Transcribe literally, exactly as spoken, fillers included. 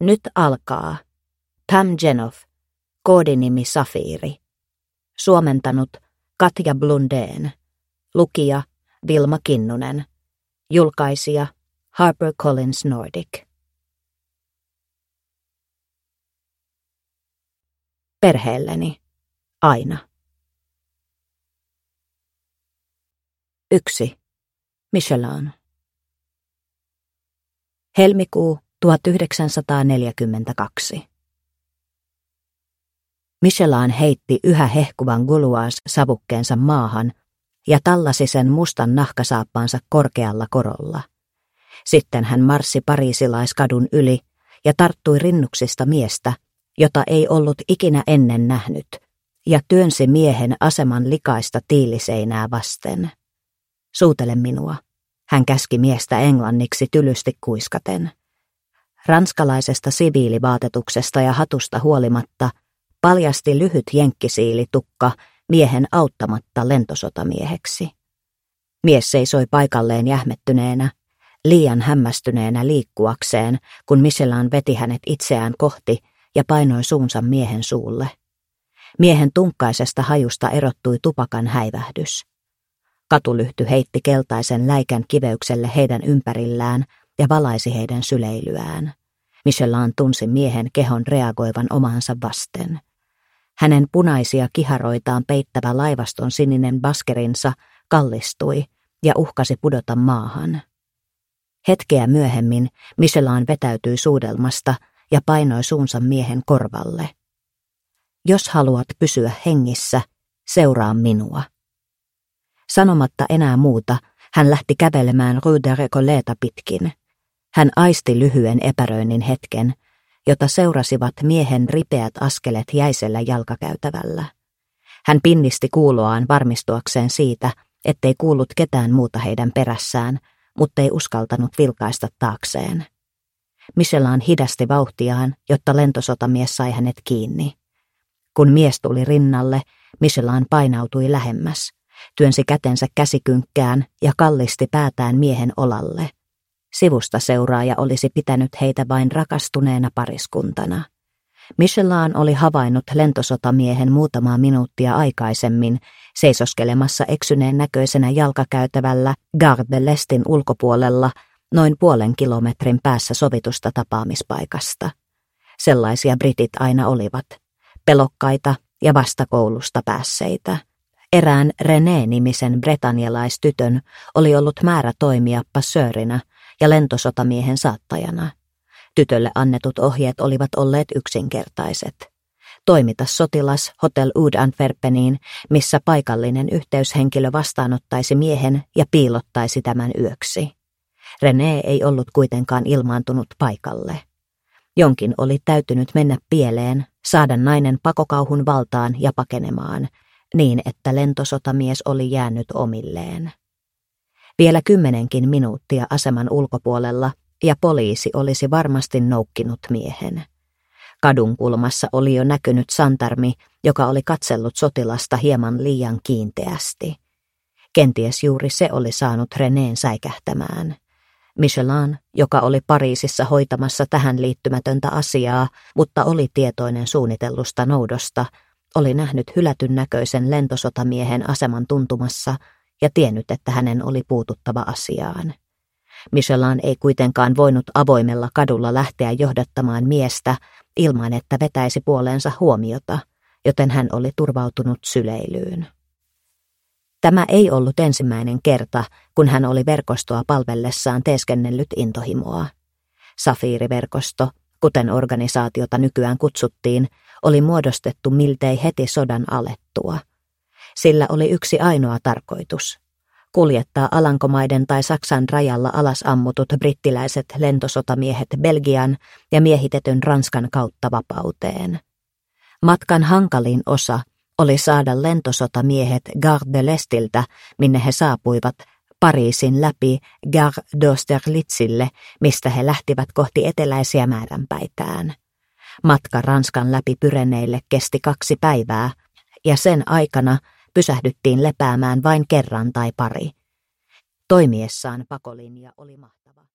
Nyt alkaa. Pam Jenoff, koodinimi Safiiri. Suomentanut Katja Blundén. Lukija Vilma Kinnunen. Julkaisija HarperCollins Nordic. Perheelleni. Aina. Yksi. Michelin. Helmikuu tuhatyhdeksänsataaneljäkymmentäkaksi. Michelin heitti yhä hehkuvan Gauloise-savukkeensa maahan ja tallasi sen mustan nahkasaappaansa korkealla korolla. Sitten hän marssi pariisilaiskadun yli ja tarttui rinnuksista miestä, jota ei ollut ikinä ennen nähnyt, ja työnsi miehen aseman likaista tiiliseinää vasten. Suutele minua, hän käski miestä englanniksi tylysti kuiskaten. Ranskalaisesta siviilivaatetuksesta ja hatusta huolimatta paljasti lyhyt jenkkisiilitukka miehen auttamatta lentosotamieheksi. Mies seisoi paikalleen jähmettyneenä, liian hämmästyneenä liikkuakseen, kun Michelin veti hänet itseään kohti ja painoi suunsa miehen suulle. Miehen tunkkaisesta hajusta erottui tupakan häivähdys. Katulyhty heitti keltaisen läikän kiveykselle heidän ympärillään ja valaisi heidän syleilyään. Michelin tunsi miehen kehon reagoivan omaansa vasten. Hänen punaisia kiharoitaan peittävä laivaston sininen baskerinsa kallistui ja uhkasi pudota maahan. Hetkeä myöhemmin Michelin vetäytyi suudelmasta ja painoi suunsa miehen korvalle. Jos haluat pysyä hengissä, seuraa minua. Sanomatta enää muuta, hän lähti kävelemään Rue de Récolleta pitkin. Hän aisti lyhyen epäröinnin hetken, jota seurasivat miehen ripeät askelet jäisellä jalkakäytävällä. Hän pinnisti kuuloaan varmistuakseen siitä, ettei kuullut ketään muuta heidän perässään, mutta ei uskaltanut vilkaista taakseen. Michelin hidasti vauhtiaan, jotta lentosotamies sai hänet kiinni. Kun mies tuli rinnalle, Michelin painautui lähemmäs, työnsi kätensä käsikynkkään ja kallisti päätään miehen olalle. Sivusta seuraaja olisi pitänyt heitä vain rakastuneena pariskuntana. Michelin oli havainnut lentosotamiehen muutamaa minuuttia aikaisemmin seisoskelemassa eksyneen näköisenä jalkakäytävällä Gare de l'Estin ulkopuolella noin puolen kilometrin päässä sovitusta tapaamispaikasta. Sellaisia britit aina olivat, pelokkaita ja vasta koulusta päässeitä. Erään René-nimisen britannialaistytön oli ollut määrä toimia passöörinä ja lentosotamiehen saattajana. Tytölle annetut ohjeet olivat olleet yksinkertaiset. Toimita sotilas Hotel Oud Antwerpeniin, missä paikallinen yhteyshenkilö vastaanottaisi miehen ja piilottaisi tämän yöksi. René ei ollut kuitenkaan ilmaantunut paikalle. Jonkin oli täytynyt mennä pieleen, saada nainen pakokauhun valtaan ja pakenemaan, niin että lentosotamies oli jäänyt omilleen. Vielä kymmenenkin minuuttia aseman ulkopuolella ja poliisi olisi varmasti noukkinut miehen. Kadun kulmassa oli jo näkynyt santarmi, joka oli katsellut sotilasta hieman liian kiinteästi. Kenties juuri se oli saanut Reneen säikähtämään. Michelin, joka oli Pariisissa hoitamassa tähän liittymätöntä asiaa, mutta oli tietoinen suunnitellusta noudosta, oli nähnyt hylätyn näköisen lentosotamiehen aseman tuntumassa ja tiennyt, että hänen oli puututtava asiaan. Michelin ei kuitenkaan voinut avoimella kadulla lähteä johdattamaan miestä ilman, että vetäisi puoleensa huomiota, joten hän oli turvautunut syleilyyn. Tämä ei ollut ensimmäinen kerta, kun hän oli verkostoa palvellessaan teeskennellyt intohimoa. Safiiriverkosto, kuten organisaatiota nykyään kutsuttiin, oli muodostettu miltei heti sodan alettua. Sillä oli yksi ainoa tarkoitus: kuljettaa Alankomaiden tai Saksan rajalla alas ammutut brittiläiset lentosotamiehet Belgian ja miehitetyn Ranskan kautta vapauteen. Matkan hankalin osa oli saada lentosotamiehet Gare de l'Estiltä, minne he saapuivat, Pariisin läpi Gare d'Austerlitzille, mistä he lähtivät kohti eteläisiä määränpäitään. Matka Ranskan läpi Pyreneille kesti kaksi päivää, ja sen aikana pysähdyttiin lepäämään vain kerran tai pari. Toimiessaan pakolinja oli mahtava.